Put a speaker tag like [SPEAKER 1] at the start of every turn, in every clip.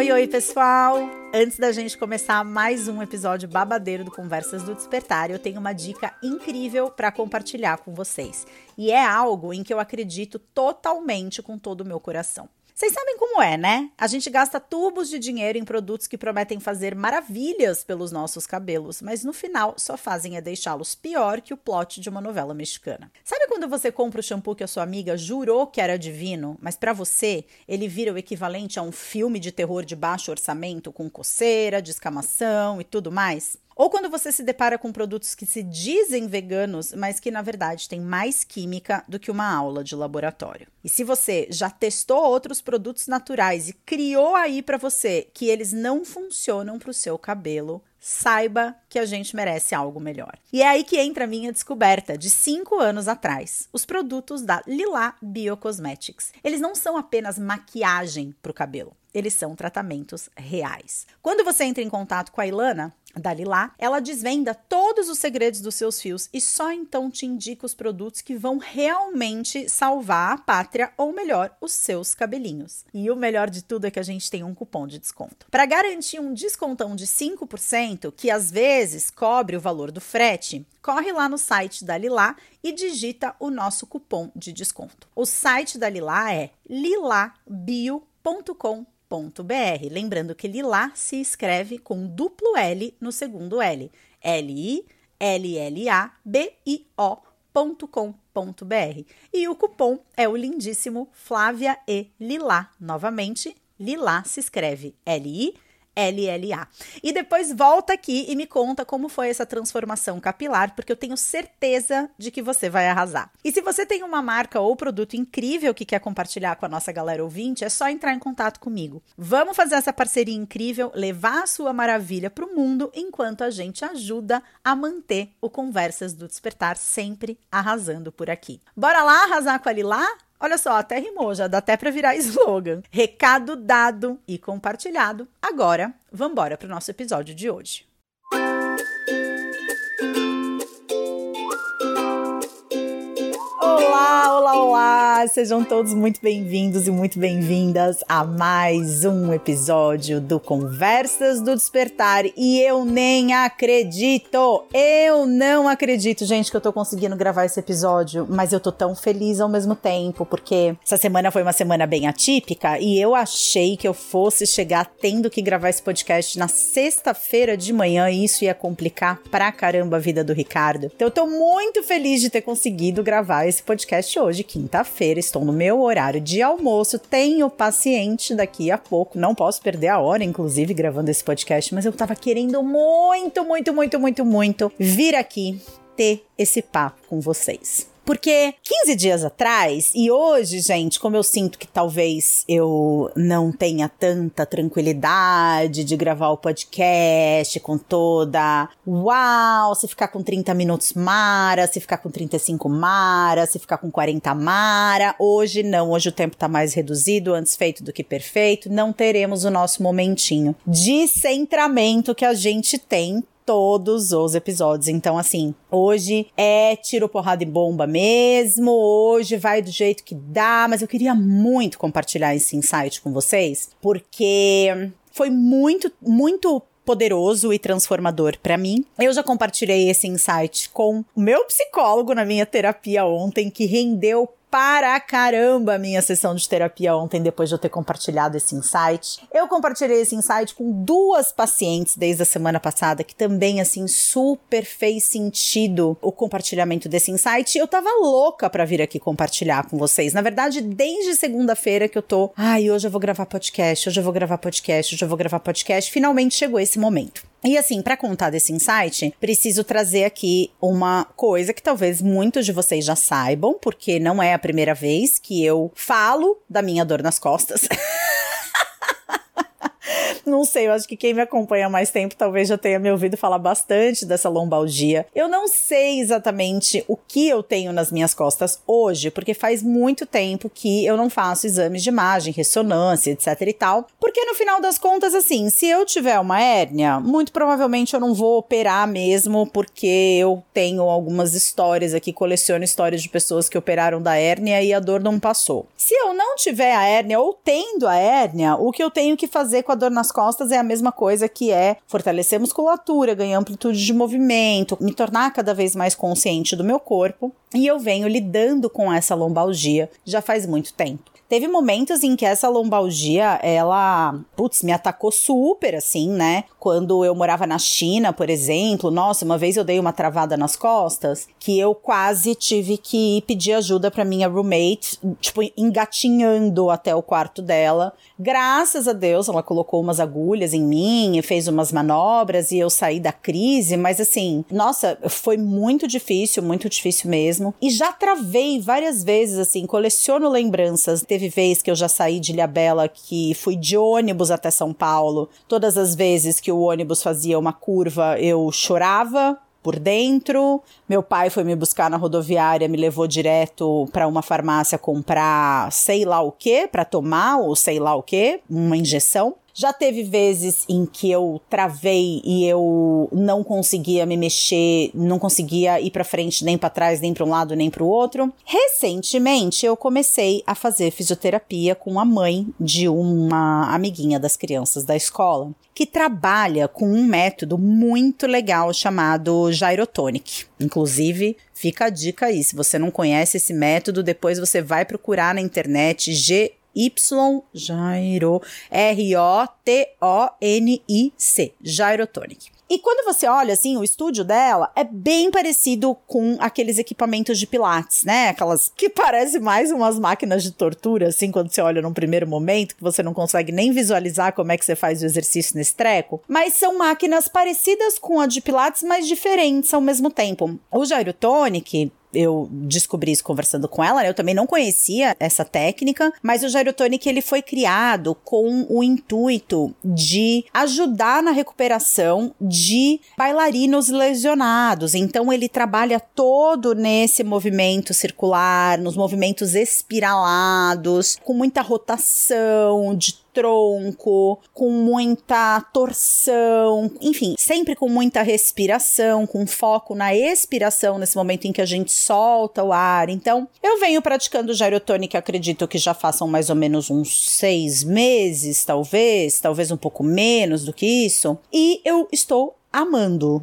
[SPEAKER 1] Oi, pessoal! Antes da gente começar mais um episódio babadeiro do Conversas do Despertar, eu tenho uma dica incrível para compartilhar com vocês. E é algo em que eu acredito totalmente com todo o meu coração. Vocês sabem como é, né? A gente gasta tubos de dinheiro em produtos que prometem fazer maravilhas pelos nossos cabelos, mas no final só fazem deixá-los pior que o plot de uma novela mexicana. Sabe quando você compra o shampoo que a sua amiga jurou que era divino, mas pra você ele vira o equivalente a um filme de terror de baixo orçamento com coceira, descamação e tudo mais? Ou quando você se depara com produtos que se dizem veganos, mas que na verdade têm mais química do que uma aula de laboratório. E se você já testou outros produtos naturais e criou aí pra você que eles não funcionam pro seu cabelo, saiba que a gente merece algo melhor. E é aí que entra a minha descoberta de 5 anos atrás, os produtos da Lila Biocosmetics. Eles não são apenas maquiagem pro cabelo, eles são tratamentos reais. Quando você entra em contato com a Ilana, da Lila, ela desvenda todos os segredos dos seus fios e só então te indica os produtos que vão realmente salvar a pátria, ou melhor, os seus cabelinhos. E o melhor de tudo é que a gente tem um cupom de desconto. Para garantir um descontão de 5%, que às vezes cobre o valor do frete, corre lá no site da Lila e digita o nosso cupom de desconto. O site da Lila é lilabio.com.br. Lembrando que Lila se escreve com duplo L no segundo L. LILLABIO.com.br. E o cupom é o lindíssimo Flávia e Lila. Novamente, Lila se escreve LILLA. E depois volta aqui e me conta como foi essa transformação capilar, porque eu tenho certeza de que você vai arrasar. E se você tem uma marca ou produto incrível que quer compartilhar com a nossa galera ouvinte, é só entrar em contato comigo. Vamos fazer essa parceria incrível, levar a sua maravilha para o mundo, enquanto a gente ajuda a manter o Conversas do Despertar sempre arrasando por aqui. Bora lá arrasar com a Lila? Olha só, até rimou, já dá até para virar slogan. Recado dado e compartilhado. Agora, vambora para o nosso episódio de hoje. Olá, olá, olá! Sejam todos muito bem-vindos e muito bem-vindas a mais um episódio do Conversas do Despertar. E eu nem acredito! Eu não acredito, gente, que eu tô conseguindo gravar esse episódio, mas eu tô tão feliz ao mesmo tempo, porque essa semana foi uma semana bem atípica e eu achei que eu fosse chegar tendo que gravar esse podcast na sexta-feira de manhã e isso ia complicar pra caramba a vida do Ricardo. Então eu tô muito feliz de ter conseguido gravar esse podcast hoje, quinta-feira, estou no meu horário de almoço, tenho paciente daqui a pouco, não posso perder a hora, inclusive, gravando esse podcast, mas eu tava querendo muito vir aqui ter esse papo com vocês. Porque 15 dias atrás, e hoje, gente, como eu sinto que talvez eu não tenha tanta tranquilidade de gravar o podcast com toda... Uau, se ficar com 30 minutos mara, se ficar com 35 mara, se ficar com 40 mara. Hoje não, hoje o tempo tá mais reduzido, antes feito do que perfeito. Não teremos o nosso momentinho de centramento que a gente tem todos os episódios. Então, assim, hoje é tiro, porrada e bomba mesmo, hoje vai do jeito que dá, mas eu queria muito compartilhar esse insight com vocês, porque foi muito poderoso e transformador pra mim. Eu já compartilhei esse insight com o meu psicólogo na minha terapia ontem, que rendeu para caramba a minha sessão de terapia ontem, depois de eu ter compartilhado esse insight. Eu compartilhei esse insight com 2 pacientes desde a semana passada, que também, assim, super fez sentido o compartilhamento desse insight. Eu tava louca pra vir aqui compartilhar com vocês. Na verdade, desde segunda-feira que eu tô... hoje eu vou gravar podcast, Finalmente chegou esse momento. E assim, para contar desse insight, preciso trazer aqui uma coisa que talvez muitos de vocês já saibam, porque não é a primeira vez que eu falo da minha dor nas costas. Não sei, eu acho que quem me acompanha há mais tempo talvez já tenha me ouvido falar bastante dessa lombalgia. Eu não sei exatamente o que eu tenho nas minhas costas hoje, porque faz muito tempo que eu não faço exames de imagem, ressonância, etc e tal. Porque no final das contas, assim, se eu tiver uma hérnia, muito provavelmente eu não vou operar mesmo, porque eu tenho algumas histórias aqui, coleciono histórias de pessoas que operaram da hérnia e a dor não passou. Se eu não tiver a hérnia ou tendo a hérnia, o que eu tenho que fazer com a dor nas costas é a mesma coisa, que é fortalecer a musculatura, ganhar amplitude de movimento, me tornar cada vez mais consciente do meu corpo. E eu venho lidando com essa lombalgia já faz muito tempo. Teve momentos em que essa lombalgia, ela, me atacou super, assim, né? Quando eu morava na China, por exemplo, nossa, uma vez eu dei uma travada nas costas, que eu quase tive que pedir ajuda pra minha roommate, tipo, engatinhando até o quarto dela. Graças a Deus, ela colocou umas agulhas em mim e fez umas manobras e eu saí da crise, mas assim, nossa, foi muito difícil mesmo. E já travei várias vezes, assim, coleciono lembranças. Teve vez que eu já saí de Ilhabela, que fui de ônibus até São Paulo. Todas as vezes que o ônibus fazia uma curva, eu chorava por dentro. Meu pai foi me buscar na rodoviária, me levou direto para uma farmácia comprar sei lá o que, para tomar ou sei lá o que, uma injeção. Já teve vezes em que eu travei e eu não conseguia me mexer, não conseguia ir pra frente, nem pra trás, nem pra um lado, nem pro outro. Recentemente, eu comecei a fazer fisioterapia com a mãe de uma amiguinha das crianças da escola, que trabalha com um método muito legal chamado Gyrotonic. Inclusive, fica a dica aí, se você não conhece esse método, depois você vai procurar na internet R-O-T-O-N-I-C, Gyrotonic. E quando você olha, assim, o estúdio dela é bem parecido com aqueles equipamentos de pilates, né? Aquelas que parecem mais umas máquinas de tortura, assim, quando você olha num primeiro momento, que você não consegue nem visualizar como é que você faz o exercício nesse treco. Mas são máquinas parecidas com a de pilates, mas diferentes ao mesmo tempo. O Gyrotonic, eu descobri isso conversando com ela, né? Eu também não conhecia essa técnica, mas o Gyrotonic, ele foi criado com o intuito de ajudar na recuperação de bailarinos lesionados. Então, ele trabalha todo nesse movimento circular, nos movimentos espiralados, com muita rotação de tronco, com muita torção, enfim, sempre com muita respiração, com foco na expiração nesse momento em que a gente solta o ar. Então, eu venho praticando o Gyrotonic, acredito que já façam mais ou menos uns 6 meses, talvez um pouco menos do que isso, e eu estou amando,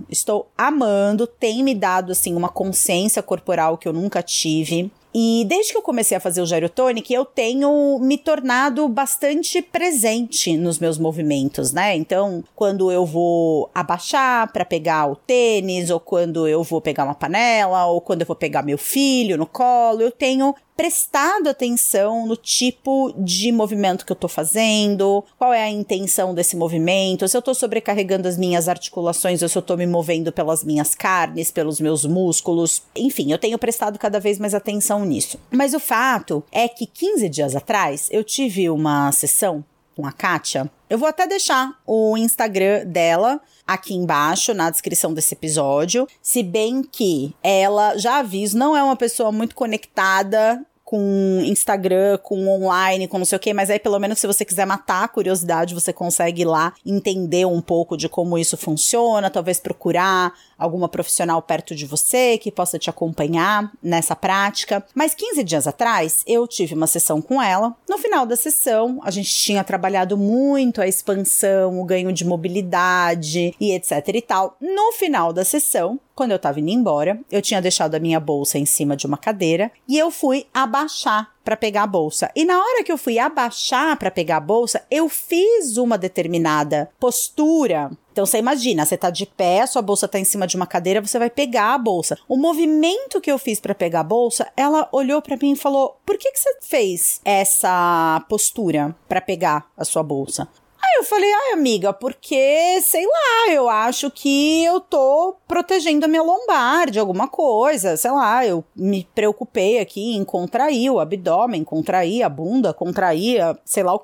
[SPEAKER 1] tem me dado, assim, uma consciência corporal que eu nunca tive. E desde que eu comecei a fazer o Gyrotonic, eu tenho me tornado bastante presente nos meus movimentos, né? Então, quando eu vou abaixar para pegar o tênis, ou quando eu vou pegar uma panela, ou quando eu vou pegar meu filho no colo, eu tenho prestado atenção no tipo de movimento que eu tô fazendo, qual é a intenção desse movimento, se eu tô sobrecarregando as minhas articulações ou se eu tô me movendo pelas minhas carnes, pelos meus músculos. Enfim, eu tenho prestado cada vez mais atenção nisso. Mas o fato é que 15 dias atrás eu tive uma sessão com a Kátia. Eu vou até deixar o Instagram dela aqui embaixo, na descrição desse episódio, se bem que ela, já aviso, não é uma pessoa muito conectada com Instagram, com online, com não sei o que, mas aí pelo menos se você quiser matar a curiosidade, você consegue ir lá entender um pouco de como isso funciona, talvez procurar alguma profissional perto de você que possa te acompanhar nessa prática. Mas 15 dias atrás, eu tive uma sessão com ela. No final da sessão, a gente tinha trabalhado muito a expansão, o ganho de mobilidade e etc e tal. No final da sessão, quando eu tava indo embora, eu tinha deixado a minha bolsa em cima de uma cadeira e eu fui abaixar para pegar a bolsa. E na hora que eu fui abaixar para pegar a bolsa, eu fiz uma determinada postura. Então você imagina, você tá de pé, a sua bolsa tá em cima de uma cadeira, você vai pegar a bolsa. O movimento que eu fiz para pegar a bolsa, ela olhou para mim e falou: "Por que você fez essa postura para pegar a sua bolsa?" Aí eu falei: "Ai, amiga, porque, sei lá, eu acho que eu tô protegendo a minha lombar de alguma coisa, sei lá, eu me preocupei aqui em contrair o abdômen, contrair a bunda, contrair sei lá o quê."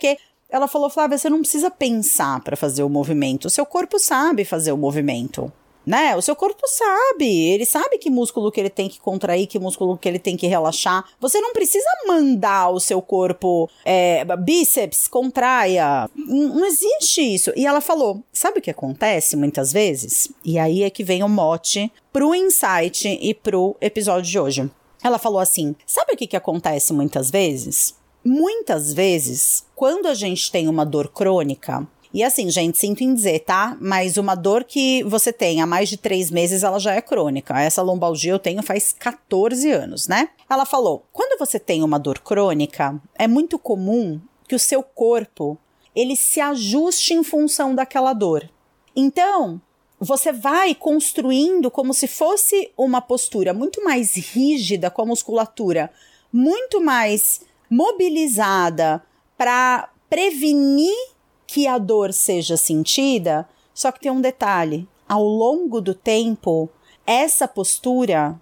[SPEAKER 1] Ela falou, Flávia, você não precisa pensar para fazer o movimento. O seu corpo sabe fazer o movimento, né? O seu corpo sabe. Ele sabe que músculo que ele tem que contrair, que músculo que ele tem que relaxar. Você não precisa mandar o seu corpo, bíceps, contraia. Não existe isso. E ela falou, sabe o que acontece muitas vezes? E aí é que vem o mote pro insight e pro episódio de hoje. Ela falou assim, sabe o que acontece muitas vezes? Muitas vezes, quando a gente tem uma dor crônica, e assim, gente, sinto em dizer, tá? Mas uma dor que você tem há mais de 3 meses, ela já é crônica. Essa lombalgia eu tenho faz 14 anos, né? Ela falou, quando você tem uma dor crônica, é muito comum que o seu corpo, ele se ajuste em função daquela dor. Então, você vai construindo como se fosse uma postura muito mais rígida, com a musculatura muito mais mobilizada para prevenir que a dor seja sentida, só que tem um detalhe, ao longo do tempo, essa postura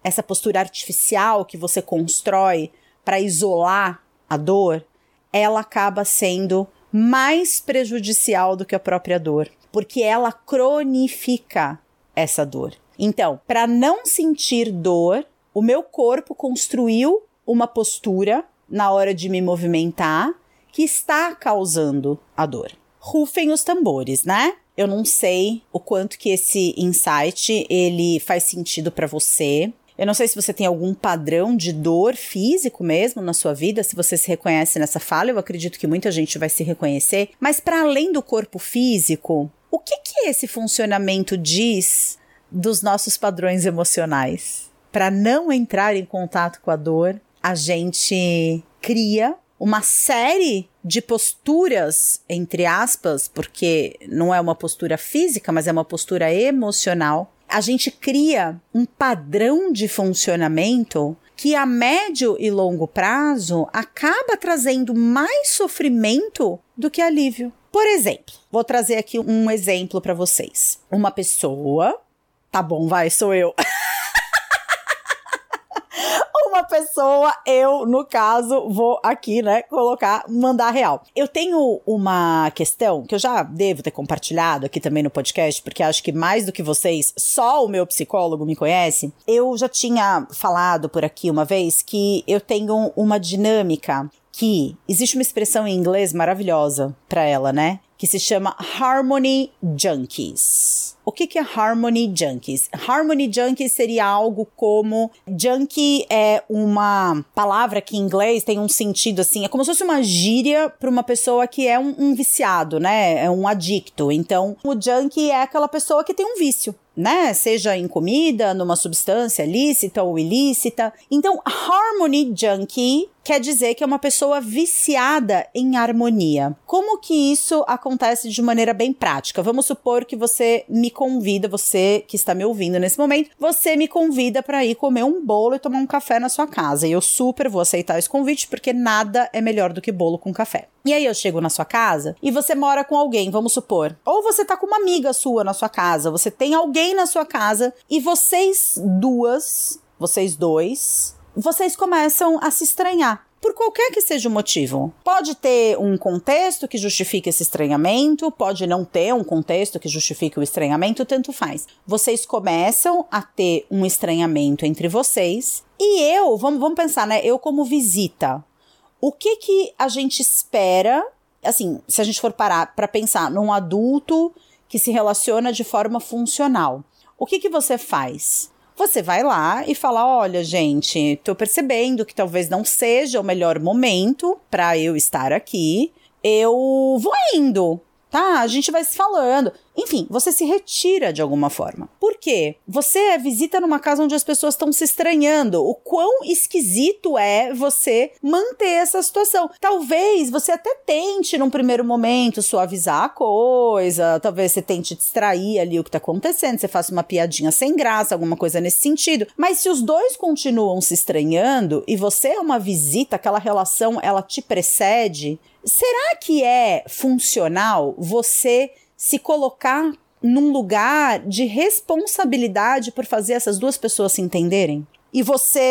[SPEAKER 1] artificial que você constrói para isolar a dor, ela acaba sendo mais prejudicial do que a própria dor, porque ela cronifica essa dor. Então, para não sentir dor, o meu corpo construiu uma postura na hora de me movimentar que está causando a dor. Rufem os tambores, né? Eu não sei o quanto que esse insight, ele faz sentido para você. Eu não sei se você tem algum padrão de dor físico mesmo na sua vida, se você se reconhece nessa fala, eu acredito que muita gente vai se reconhecer. Mas para além do corpo físico, o que esse funcionamento diz dos nossos padrões emocionais? Para não entrar em contato com a dor, a gente cria uma série de posturas, entre aspas, porque não é uma postura física, mas é uma postura emocional. A gente cria um padrão de funcionamento que a médio e longo prazo acaba trazendo mais sofrimento do que alívio. Por exemplo, vou trazer aqui um exemplo para vocês. Uma pessoa, tá bom, vai, sou eu. Uma pessoa, eu, no caso, vou aqui, né, mandar real. Eu tenho uma questão que eu já devo ter compartilhado aqui também no podcast, porque acho que mais do que vocês, só o meu psicólogo me conhece. Eu já tinha falado por aqui uma vez que eu tenho uma dinâmica que existe uma expressão em inglês maravilhosa pra ela, né? Que se chama Harmony Junkies. O que é Harmony Junkies? Harmony Junkies seria algo como... Junkie é uma palavra que em inglês tem um sentido assim... É como se fosse uma gíria para uma pessoa que é um viciado, né? É um adicto. Então, o junkie é aquela pessoa que tem um vício, né? Seja em comida, numa substância lícita ou ilícita. Então, Harmony Junkie quer dizer que é uma pessoa viciada em harmonia. Como que isso acontece de maneira bem prática? Vamos supor que você me convida, você que está me ouvindo nesse momento, você me convida para ir comer um bolo e tomar um café na sua casa. E eu super vou aceitar esse convite, porque nada é melhor do que bolo com café. E aí eu chego na sua casa e você mora com alguém, vamos supor. Ou você tá com uma amiga sua na sua casa, você tem alguém na sua casa e vocês dois, vocês começam a se estranhar. Por qualquer que seja o motivo. Pode ter um contexto que justifique esse estranhamento, pode não ter um contexto que justifique o estranhamento, tanto faz. Vocês começam a ter um estranhamento entre vocês e eu, vamos pensar, né? Eu como visita. O que a gente espera, assim, se a gente for parar para pensar num adulto que se relaciona de forma funcional, o que você faz? Você vai lá e fala, olha, gente, tô percebendo que talvez não seja o melhor momento para eu estar aqui, eu vou indo, tá? A gente vai se falando. Enfim, você se retira de alguma forma. Por quê? Você visita numa casa onde as pessoas estão se estranhando. O quão esquisito é você manter essa situação. Talvez você até tente, num primeiro momento, suavizar a coisa. Talvez você tente distrair ali o que tá acontecendo. Você faça uma piadinha sem graça, alguma coisa nesse sentido. Mas se os dois continuam se estranhando e você é uma visita, aquela relação, ela te precede, será que é funcional você se colocar num lugar de responsabilidade por fazer essas duas pessoas se entenderem? E você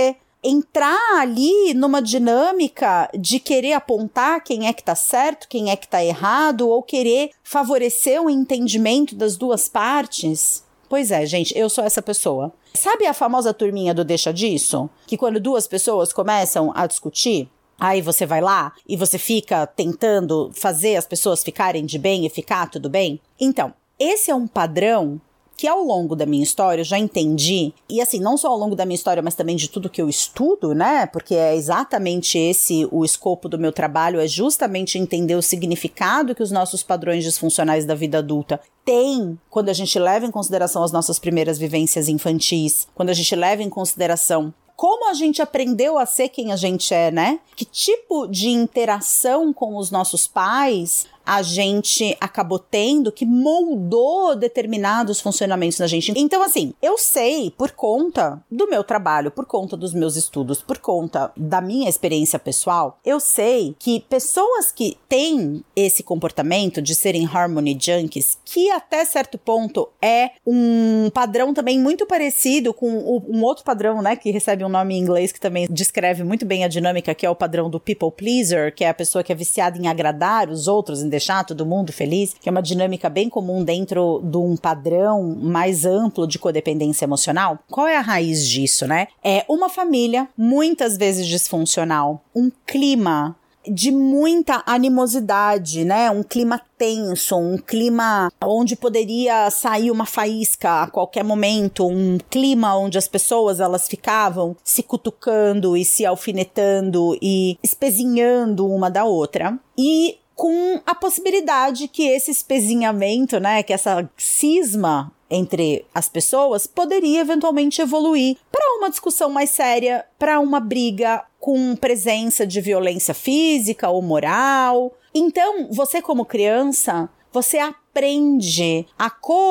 [SPEAKER 1] entrar ali numa dinâmica de querer apontar quem é que tá certo, quem é que tá errado, ou querer favorecer o entendimento das duas partes. Pois é, gente, eu sou essa pessoa. Sabe a famosa turminha do deixa disso? Que quando duas pessoas começam a discutir, aí você vai lá e você fica tentando fazer as pessoas ficarem de bem e ficar tudo bem? Então, esse é um padrão que ao longo da minha história eu já entendi, e assim, não só ao longo da minha história, mas também de tudo que eu estudo, né, porque é exatamente esse o escopo do meu trabalho, é justamente entender o significado que os nossos padrões disfuncionais da vida adulta têm quando a gente leva em consideração as nossas primeiras vivências infantis, quando a gente leva em consideração como a gente aprendeu a ser quem a gente é, né? Que tipo de interação com os nossos pais a gente acabou tendo que moldou determinados funcionamentos da gente. Então, assim, eu sei por conta do meu trabalho, por conta dos meus estudos, por conta da minha experiência pessoal, eu sei que pessoas que têm esse comportamento de serem harmony junkies, que até certo ponto é um padrão também muito parecido com um outro padrão, né, que recebe um nome em inglês que também descreve muito bem a dinâmica, que é o padrão do people pleaser, que é a pessoa que é viciada em agradar os outros, em deixar todo mundo feliz, que é uma dinâmica bem comum dentro de um padrão mais amplo de codependência emocional. Qual é a raiz disso, né? É uma família muitas vezes disfuncional, um clima de muita animosidade, né? Um clima tenso, um clima onde poderia sair uma faísca a qualquer momento, um clima onde as pessoas elas ficavam se cutucando e se alfinetando e espezinhando uma da outra. E com a possibilidade que esse espezinhamento, né, que essa cisma entre as pessoas poderia eventualmente evoluir para uma discussão mais séria, para uma briga com presença de violência física ou moral. Então, você como criança, você aprende a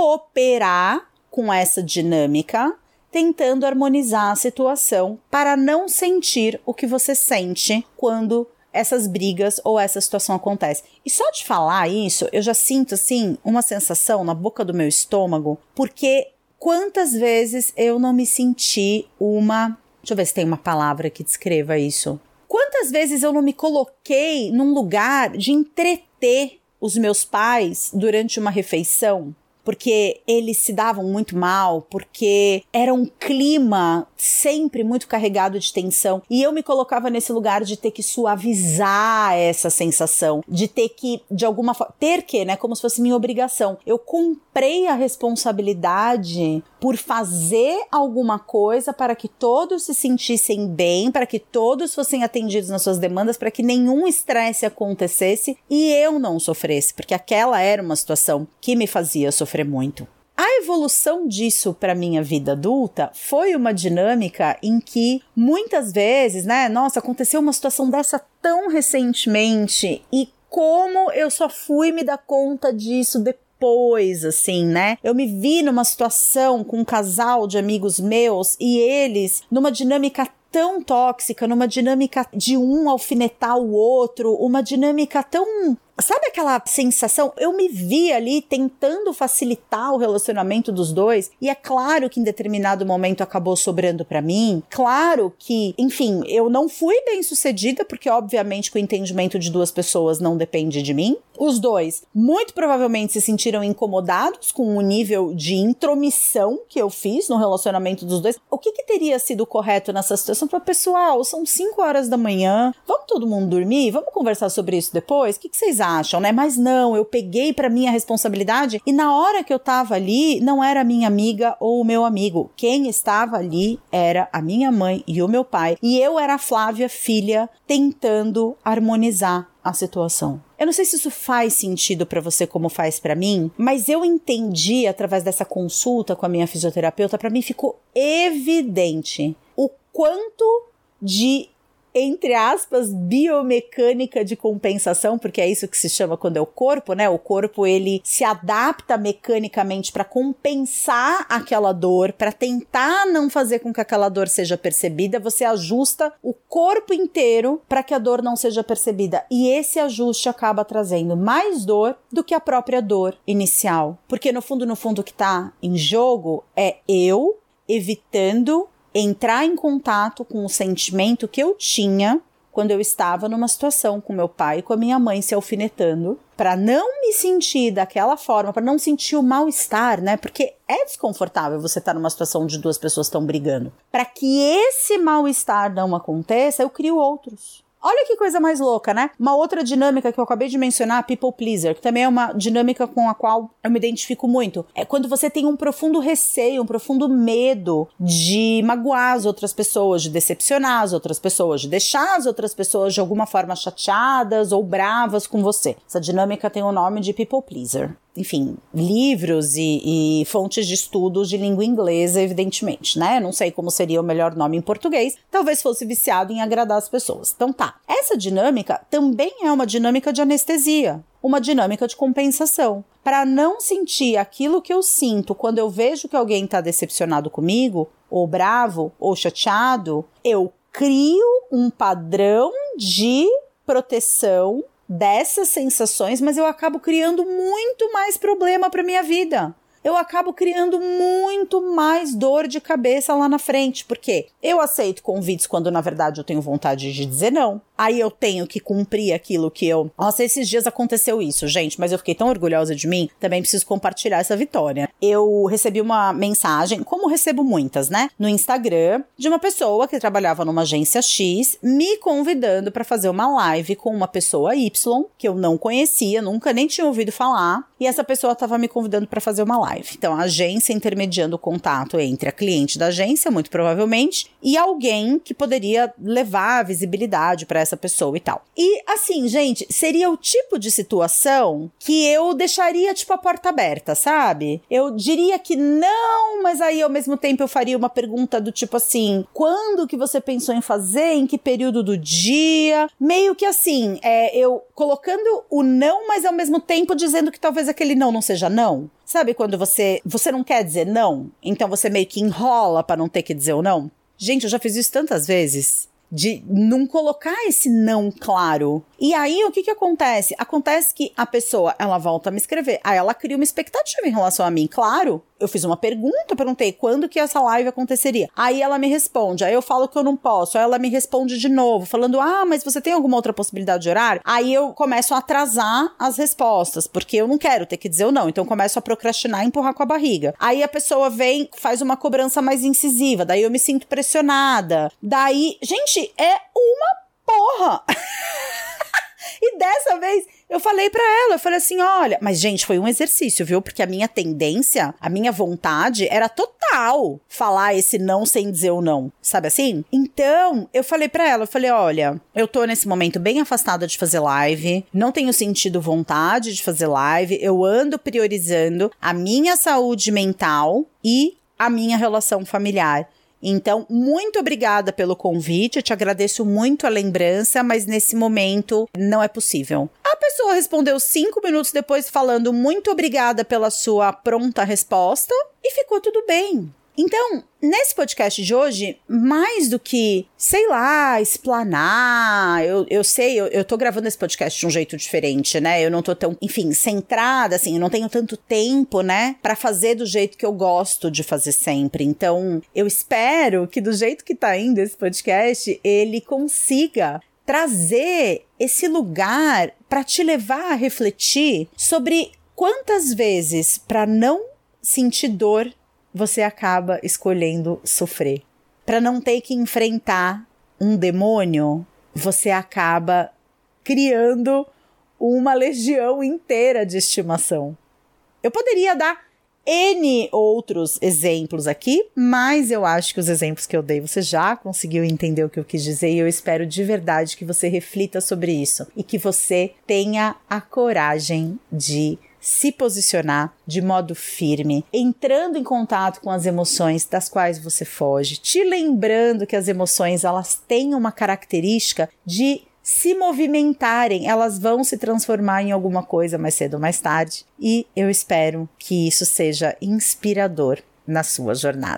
[SPEAKER 1] cooperar com essa dinâmica, tentando harmonizar a situação para não sentir o que você sente quando essas brigas ou essa situação acontece. E só de falar isso, eu já sinto, assim, uma sensação na boca do meu estômago, porque quantas vezes eu não me senti uma... Deixa eu ver se tem uma palavra que descreva isso. Quantas vezes eu não me coloquei num lugar de entreter os meus pais durante uma refeição? Porque eles se davam muito mal, porque era um clima sempre muito carregado de tensão, e eu me colocava nesse lugar de ter que suavizar essa sensação, de ter que, de alguma forma, ter que, né, como se fosse minha obrigação. Eu comprei a responsabilidade por fazer alguma coisa para que todos se sentissem bem, para que todos fossem atendidos nas suas demandas, para que nenhum estresse acontecesse e eu não sofresse, porque aquela era uma situação que me fazia sofrer muito. A evolução disso para minha vida adulta foi uma dinâmica em que muitas vezes, né, nossa, aconteceu uma situação dessa tão recentemente e como eu só fui me dar conta disso depois, assim, né? Eu me vi numa situação com um casal de amigos meus e eles numa dinâmica tão tóxica, numa dinâmica de um alfinetar o outro, uma dinâmica tão... Sabe aquela sensação? Eu me vi ali tentando facilitar o relacionamento dos dois e é claro que em determinado momento acabou sobrando pra mim. Claro que, enfim, eu não fui bem sucedida porque obviamente que o entendimento de duas pessoas não depende de mim. Os dois muito provavelmente se sentiram incomodados com o nível de intromissão que eu fiz no relacionamento dos dois. O que teria sido correto nessa situação? Para pessoal, são 5 horas da manhã, vamos todo mundo dormir? Vamos conversar sobre isso depois? O que vocês acham, né? Mas não, eu peguei pra mim a responsabilidade e na hora que eu tava ali, não era a minha amiga ou o meu amigo. Quem estava ali era a minha mãe e o meu pai. E eu era a Flávia, filha, tentando harmonizar a situação. Eu não sei se isso faz sentido pra você como faz pra mim, mas eu entendi através dessa consulta com a minha fisioterapeuta, pra mim ficou evidente o quanto de, entre aspas, biomecânica de compensação, porque é isso que se chama quando é o corpo, né? O corpo, ele se adapta mecanicamente para compensar aquela dor, para tentar não fazer com que aquela dor seja percebida. Você ajusta o corpo inteiro para que a dor não seja percebida. E esse ajuste acaba trazendo mais dor do que a própria dor inicial. Porque no fundo, o que está em jogo é eu evitando entrar em contato com o sentimento que eu tinha quando eu estava numa situação com meu pai e com a minha mãe se alfinetando, para não me sentir daquela forma, para não sentir o mal-estar, né? Porque é desconfortável você estar numa situação onde duas pessoas estão brigando. Para que esse mal-estar não aconteça, eu crio outros. Olha que coisa mais louca, né? Uma outra dinâmica que eu acabei de mencionar, people pleaser, que também é uma dinâmica com a qual eu me identifico muito. É quando você tem um profundo receio, um profundo medo de magoar as outras pessoas, de decepcionar as outras pessoas, de deixar as outras pessoas de alguma forma chateadas ou bravas com você. Essa dinâmica tem o nome de people pleaser. Enfim, livros e fontes de estudos de língua inglesa, evidentemente, né? Não sei como seria o melhor nome em português. Talvez fosse viciado em agradar as pessoas. Então tá. Essa dinâmica também é uma dinâmica de anestesia. Uma dinâmica de compensação. Para não sentir aquilo que eu sinto quando eu vejo que alguém está decepcionado comigo, ou bravo, ou chateado, eu crio um padrão de proteção dessas sensações, mas eu acabo criando muito mais problema para minha vida. Eu acabo criando muito mais dor de cabeça lá na frente, porque eu aceito convites quando na verdade eu tenho vontade de dizer não. Aí eu tenho que cumprir aquilo que eu... Nossa, esses dias aconteceu isso, gente, mas eu fiquei tão orgulhosa de mim, também preciso compartilhar essa vitória. Eu recebi uma mensagem, como recebo muitas, né, no Instagram, de uma pessoa que trabalhava numa agência X, me convidando para fazer uma live com uma pessoa Y, que eu não conhecia, nunca nem tinha ouvido falar, e essa pessoa estava me convidando para fazer uma live. Então, a agência intermediando o contato entre a cliente da agência, muito provavelmente, e alguém que poderia levar a visibilidade para essa pessoa e tal. E, assim, gente, seria o tipo de situação que eu deixaria, tipo, a porta aberta, sabe? Eu diria que não, mas aí, ao mesmo tempo, eu faria uma pergunta do tipo assim, quando que você pensou em fazer? Em que período do dia? Meio que assim, eu colocando o não, mas ao mesmo tempo dizendo que talvez aquele não seja não. Sabe quando você não quer dizer não? Então você meio que enrola pra não ter que dizer o não? Gente, eu já fiz isso tantas vezes. De não colocar esse não claro. E aí, o que acontece? Acontece que a pessoa, ela volta a me escrever. Aí ela cria uma expectativa em relação a mim. Claro, eu fiz uma pergunta, perguntei quando que essa live aconteceria. Aí ela me responde, aí eu falo que eu não posso. Aí ela me responde de novo, falando, mas você tem alguma outra possibilidade de horário? Aí eu começo a atrasar as respostas, porque eu não quero ter que dizer o não. Então eu começo a procrastinar e empurrar com a barriga. Aí a pessoa vem, faz uma cobrança mais incisiva. Daí eu me sinto pressionada. Daí, gente, é uma porra! E dessa vez eu falei pra ela, eu falei assim, olha, mas gente, foi um exercício, viu? Porque a minha tendência, a minha vontade era total falar esse não sem dizer o não, sabe assim? Então, eu falei pra ela, eu falei, olha, eu tô nesse momento bem afastada de fazer live, não tenho sentido vontade de fazer live, eu ando priorizando a minha saúde mental e a minha relação familiar. Então, muito obrigada pelo convite, eu te agradeço muito a lembrança, mas nesse momento não é possível. A pessoa respondeu 5 minutos depois falando muito obrigada pela sua pronta resposta e ficou tudo bem. Então, nesse podcast de hoje, mais do que, sei lá, explanar, eu tô gravando esse podcast de um jeito diferente, né? Eu não tô tão, enfim, centrada, assim, eu não tenho tanto tempo, né, pra fazer do jeito que eu gosto de fazer sempre. Então, eu espero que do jeito que tá indo esse podcast, ele consiga trazer esse lugar pra te levar a refletir sobre quantas vezes, pra não sentir dor, você acaba escolhendo sofrer. Para não ter que enfrentar um demônio, você acaba criando uma legião inteira de estimação. Eu poderia dar N outros exemplos aqui, mas eu acho que os exemplos que eu dei você já conseguiu entender o que eu quis dizer e eu espero de verdade que você reflita sobre isso e que você tenha a coragem de se posicionar de modo firme, entrando em contato com as emoções das quais você foge, te lembrando que as emoções elas têm uma característica de se movimentarem, elas vão se transformar em alguma coisa mais cedo ou mais tarde, e eu espero que isso seja inspirador na sua jornada.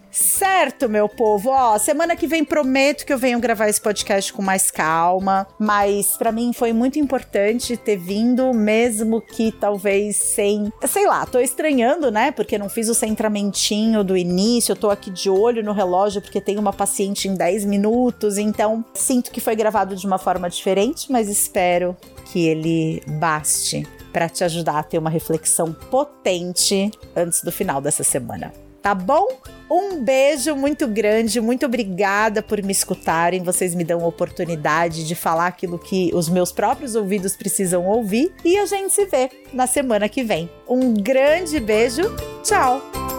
[SPEAKER 1] Certo, meu povo. Ó, semana que vem prometo que eu venho gravar esse podcast com mais calma, mas pra mim foi muito importante ter vindo, mesmo que talvez sem... Sei lá, tô estranhando, né? Porque não fiz o centramentinho do início, eu tô aqui de olho no relógio porque tem uma paciente em 10 minutos, então sinto que foi gravado de uma forma diferente, mas espero que ele baste pra te ajudar a ter uma reflexão potente antes do final dessa semana. Tá bom? Um beijo muito grande, muito obrigada por me escutarem. Vocês me dão a oportunidade de falar aquilo que os meus próprios ouvidos precisam ouvir. E a gente se vê na semana que vem. Um grande beijo, tchau!